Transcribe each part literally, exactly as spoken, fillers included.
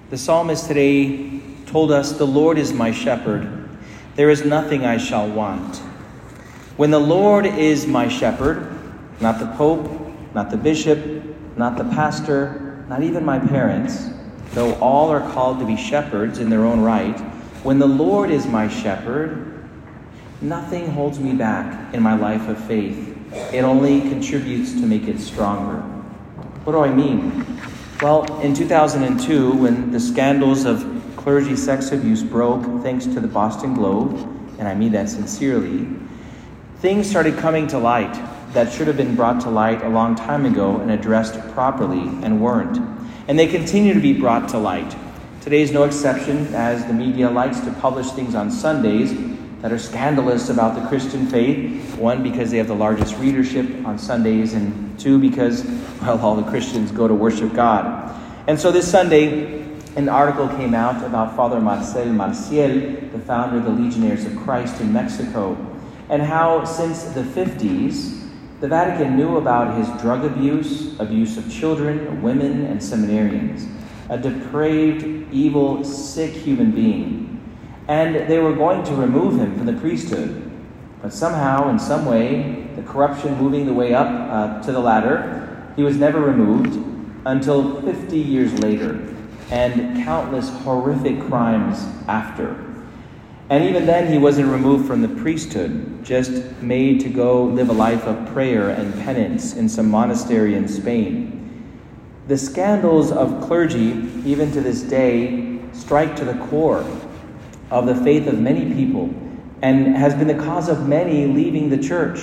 The psalmist today told us, "The Lord is my shepherd. There is nothing I shall want." When the Lord is my shepherd, not the Pope, not the bishop, not the pastor, not even my parents, though all are called to be shepherds in their own right, when the Lord is my shepherd, nothing holds me back in my life of faith. It only contributes to make it stronger. What do I mean? Well, in two thousand two, when the scandals of clergy sex abuse broke, thanks to the Boston Globe, and I mean that sincerely, things started coming to light that should have been brought to light a long time ago and addressed properly and weren't. And they continue to be brought to light. Today is no exception, as the media likes to publish things on Sundays that are scandalous about the Christian faith. One, because they have the largest readership on Sundays, and two, because, well, all the Christians go to worship God. And so this Sunday, an article came out about Father Marcel Marcial, the founder of the Legionnaires of Christ in Mexico, and how since the fifties, the Vatican knew about his drug abuse, abuse of children, women, and seminarians, a depraved, evil, sick human being. And they were going to remove him from the priesthood. But somehow, in some way, the corruption moving the way up uh, to the ladder, he was never removed until fifty years later, and countless horrific crimes after. And even then, he wasn't removed from the priesthood, just made to go live a life of prayer and penance in some monastery in Spain. The scandals of clergy, even to this day, strike to the core of the faith of many people and has been the cause of many leaving the church.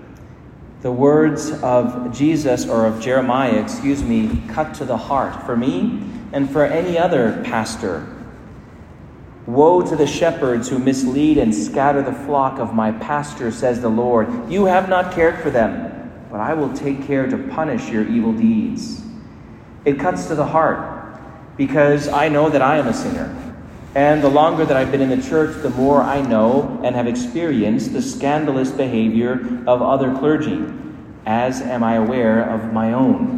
The words of Jesus, or of Jeremiah, excuse me, cut to the heart for me and for any other pastor. "Woe to the shepherds who mislead and scatter the flock of my pasture, says the Lord. You have not cared for them, but I will take care to punish your evil deeds." It cuts to the heart because I know that I am a sinner. And the longer that I've been in the church, the more I know and have experienced the scandalous behavior of other clergy, as am I aware of my own.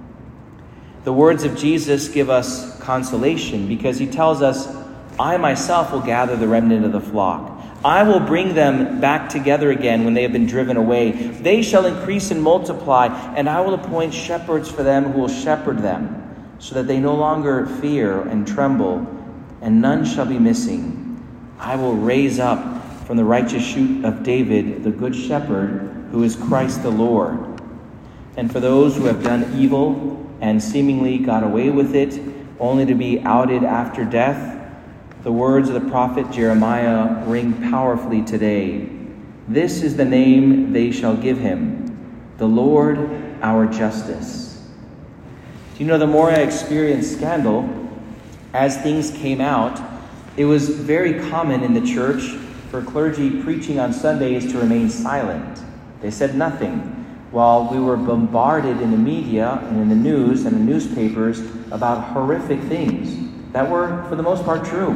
The words of Jesus give us consolation because he tells us, "I myself will gather the remnant of the flock. I will bring them back together again when they have been driven away. They shall increase and multiply, and I will appoint shepherds for them who will shepherd them, so that they no longer fear and tremble, and none shall be missing. I will raise up from the righteous shoot of David the good shepherd, who is Christ the Lord. And for those who have done evil and seemingly got away with it, only to be outed after death, the words of the prophet Jeremiah ring powerfully today. This is the name they shall give him, the Lord our justice." Do you know, the more I experienced scandal, as things came out, it was very common in the church for clergy preaching on Sundays to remain silent. They said nothing, while we were bombarded in the media and in the news and the newspapers about horrific things that were, for the most part, true.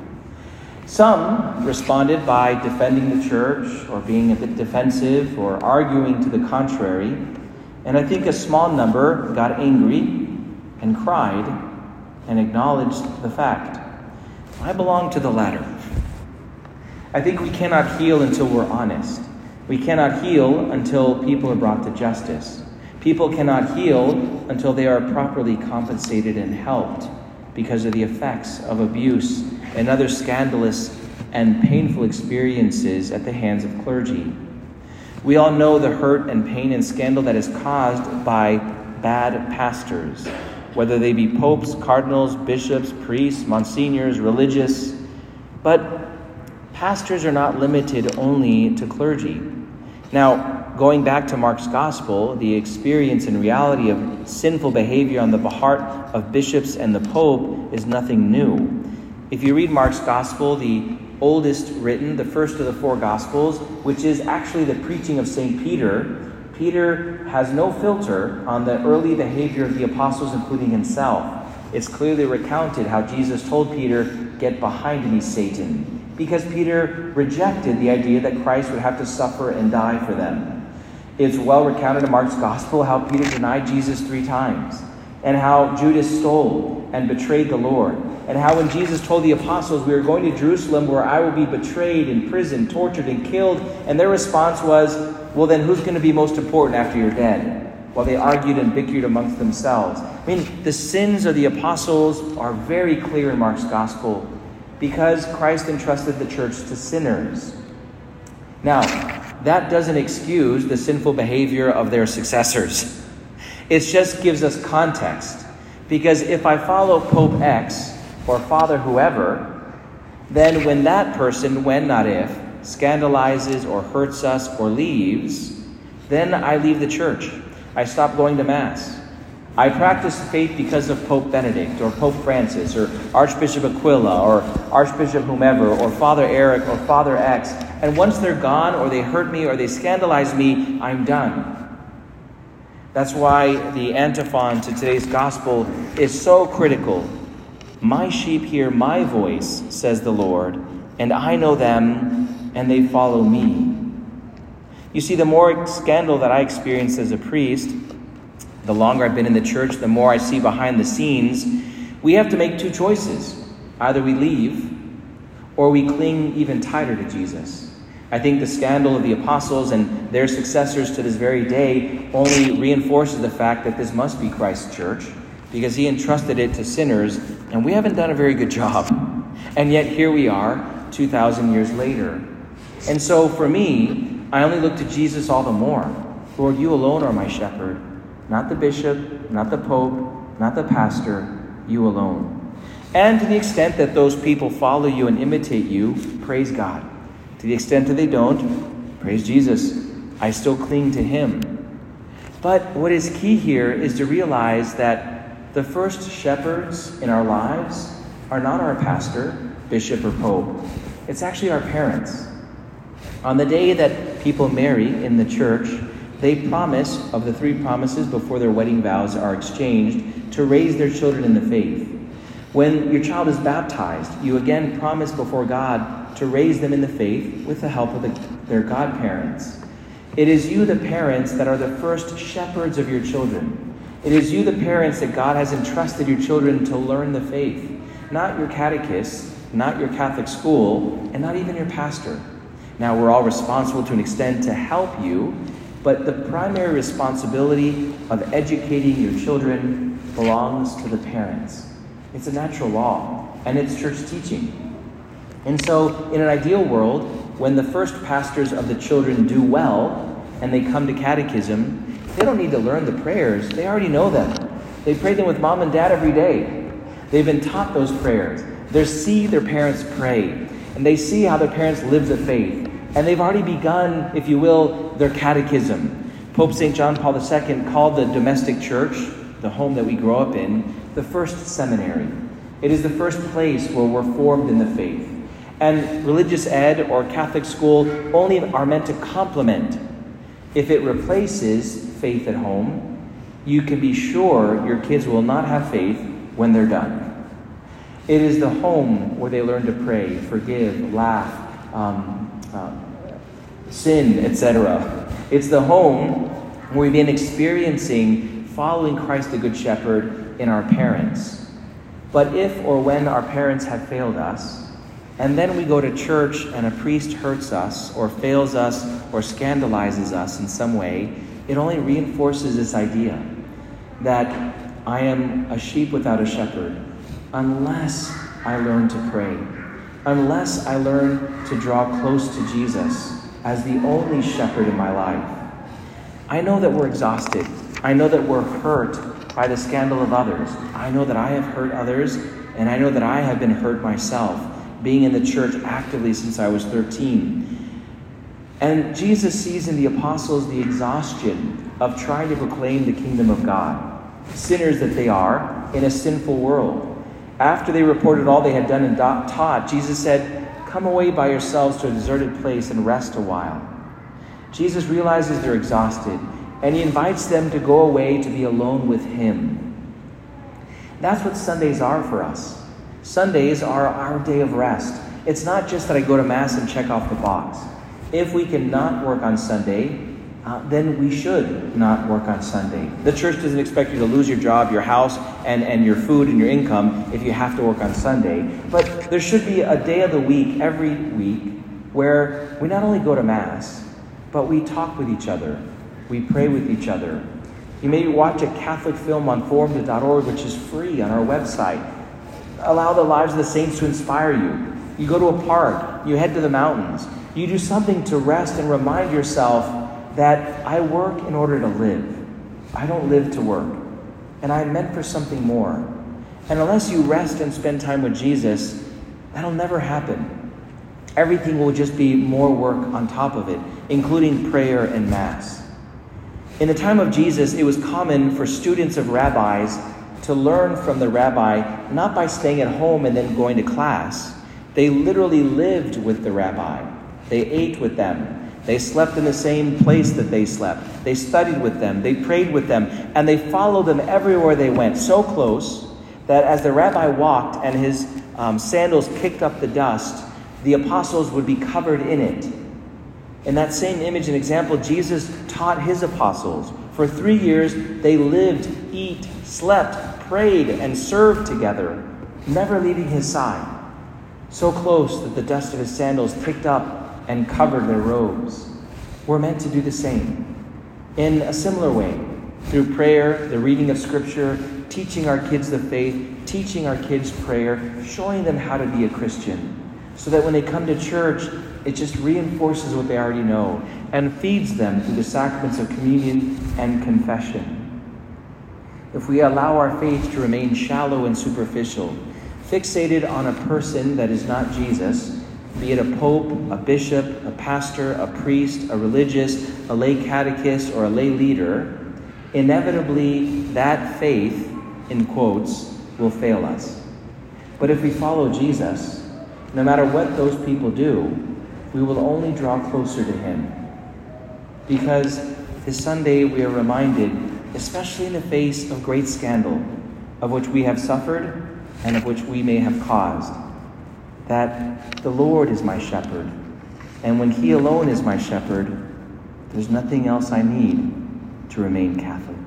Some responded by defending the church or being a bit defensive or arguing to the contrary. And I think a small number got angry and cried and acknowledged the fact. I belong to the latter. I think we cannot heal until we're honest. We cannot heal until people are brought to justice. People cannot heal until they are properly compensated and helped because of the effects of abuse and other scandalous and painful experiences at the hands of clergy. We all know the hurt and pain and scandal that is caused by bad pastors, whether they be popes, cardinals, bishops, priests, monsignors, religious. But pastors are not limited only to clergy. Now, going back to Mark's gospel, the experience and reality of sinful behavior on the part of bishops and the pope is nothing new. If you read Mark's gospel, the oldest written, the first of the four gospels, which is actually the preaching of Saint Peter, Peter has no filter on the early behavior of the apostles, including himself. It's clearly recounted how Jesus told Peter, "Get behind me, Satan," because Peter rejected the idea that Christ would have to suffer and die for them. It's well recounted in Mark's gospel how Peter denied Jesus three times, and how Judas stole and betrayed the Lord. and how when Jesus told the apostles, we are going to Jerusalem where I will be betrayed, imprisoned, tortured, and killed. And their response was, well, then who's going to be most important after you're dead? While they argued and bickered amongst themselves. I mean, the sins of the apostles are very clear in Mark's gospel because Christ entrusted the church to sinners. Now, that doesn't excuse the sinful behavior of their successors. It just gives us context. Because if I follow Pope X or Father whoever, then when that person, when not if, scandalizes or hurts us or leaves, then I leave the church. I stop going to Mass. I practice faith because of Pope Benedict or Pope Francis or Archbishop Aquila or Archbishop whomever or Father Eric or Father X. And once they're gone or they hurt me or they scandalize me, I'm done. That's why the antiphon to today's gospel is so critical. My sheep hear my voice, says the Lord, and I know them and they follow me. You see, the more scandal that I experience as a priest, the longer I've been in the church, the more I see behind the scenes, we have to make two choices. Either we leave or we cling even tighter to Jesus. I think the scandal of the apostles and their successors to this very day only reinforces the fact that this must be Christ's church because he entrusted it to sinners, and we haven't done a very good job. And yet here we are two thousand years later. And so for me, I only look to Jesus all the more. Lord, you alone are my shepherd. Not the bishop, not the pope, not the pastor, you alone. And to the extent that those people follow you and imitate you, praise God. To the extent that they don't, praise Jesus. I still cling to him. But what is key here is to realize that the first shepherds in our lives are not our pastor, bishop, or pope. It's actually our parents. On the day that people marry in the church, they promise, of the three promises before their wedding vows are exchanged, to raise their children in the faith. When your child is baptized, you again promise before God to raise them in the faith with the help of the, their godparents. It is you, the parents, that are the first shepherds of your children. It is you, the parents, that God has entrusted your children to learn the faith. Not your catechist, not your Catholic school, and not even your pastor. Now, we're all responsible to an extent to help you, but the primary responsibility of educating your children belongs to the parents. It's a natural law, and it's church teaching. And so, in an ideal world, when the first pastors of the children do well, and they come to catechism, they don't need to learn the prayers. They already know them. They pray them with mom and dad every day. They've been taught those prayers. They see their parents pray, and they see how their parents live the faith. And they've already begun, if you will, their catechism. Pope Saint John Paul the Second called the domestic church, the home that we grow up in, the first seminary. It is the first place where we're formed in the faith. And religious ed or Catholic school only are meant to complement. If it replaces faith at home, you can be sure your kids will not have faith when they're done. It is the home where they learn to pray, forgive, laugh, um, uh, sin, et cetera. It's the home where we've been experiencing following Christ the Good Shepherd in our parents. But if or when our parents have failed us, and then we go to church and a priest hurts us or fails us or scandalizes us in some way, it only reinforces this idea that I am a sheep without a shepherd unless I learn to pray, unless I learn to draw close to Jesus as the only shepherd in my life. I know that we're exhausted. I know that we're hurt by the scandal of others. I know that I have hurt others, and I know that I have been hurt myself, being in the church actively since I was thirteen. And Jesus sees in the apostles the exhaustion of trying to proclaim the kingdom of God, sinners that they are in a sinful world. After they reported all they had done and taught, Jesus said, "Come away by yourselves to a deserted place and rest a while." Jesus realizes they're exhausted, and he invites them to go away to be alone with him. That's what Sundays are for us. Sundays are our day of rest. It's not just that I go to Mass and check off the box. If we cannot work on Sunday, uh, then we should not work on Sunday. The church doesn't expect you to lose your job, your house, and, and your food and your income if you have to work on Sunday. But there should be a day of the week, every week, where we not only go to Mass, but we talk with each other. We pray with each other. You maybe watch a Catholic film on formed dot org, which is free on our website. Allow the lives of the saints to inspire you. You go to a park. You head to the mountains. You do something to rest and remind yourself that I work in order to live. I don't live to work. And I'm meant for something more. And unless you rest and spend time with Jesus, that'll never happen. Everything will just be more work on top of it, including prayer and Mass. In the time of Jesus, it was common for students of rabbis to learn from the rabbi, not by staying at home and then going to class. They literally lived with the rabbi. They ate with them. They slept in the same place that they slept. They studied with them. They prayed with them. And they followed them everywhere they went, so close that as the rabbi walked and his um, sandals kicked up the dust, the apostles would be covered in it. In that same image and example, Jesus taught his apostles. For three years, they lived, eat, slept, prayed, and served together, never leaving his side. So close that the dust of his sandals kicked up and covered their robes. We're meant to do the same. In a similar way, through prayer, the reading of Scripture, teaching our kids the faith, teaching our kids prayer, showing them how to be a Christian, so that when they come to church, it just reinforces what they already know and feeds them through the sacraments of communion and confession. If we allow our faith to remain shallow and superficial, fixated on a person that is not Jesus, be it a pope, a bishop, a pastor, a priest, a religious, a lay catechist, or a lay leader, inevitably that faith, in quotes, will fail us. But if we follow Jesus, no matter what those people do, we will only draw closer to him. Because this Sunday we are reminded, especially in the face of great scandal, of which we have suffered and of which we may have caused, that the Lord is my shepherd, and when he alone is my shepherd, there's nothing else I need to remain Catholic.